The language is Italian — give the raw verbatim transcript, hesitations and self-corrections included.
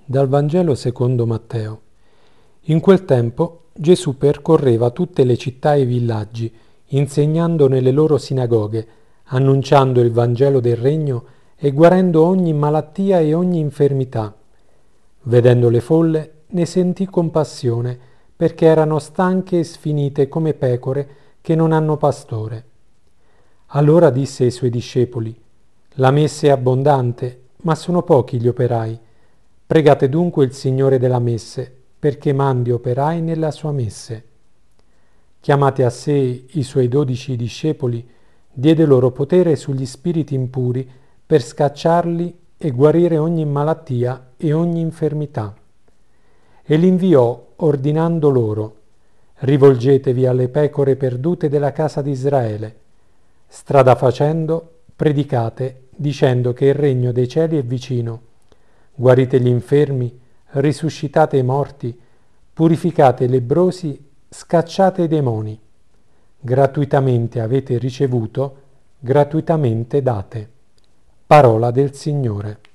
Dal Vangelo secondo Matteo. In quel tempo Gesù percorreva tutte le città e i villaggi, insegnando nelle loro sinagoghe, annunciando il Vangelo del Regno e guarendo ogni malattia e ogni infermità. Vedendo le folle, ne sentì compassione, perché erano stanche e sfinite come pecore che non hanno pastore. Allora disse ai suoi discepoli: «La messe è abbondante, ma sono pochi gli operai. Pregate dunque il Signore della messe, perché mandi operai nella sua messe». Chiamati a sé i suoi dodici discepoli, diede loro potere sugli spiriti impuri per scacciarli e guarire ogni malattia e ogni infermità. E li inviò ordinando loro: «Rivolgetevi alle pecore perdute della casa di Israele. Strada facendo, predicate, dicendo che il regno dei cieli è vicino. Guarite gli infermi, risuscitate i morti, purificate i lebbrosi, scacciate i demoni. Gratuitamente avete ricevuto, gratuitamente date». Parola del Signore.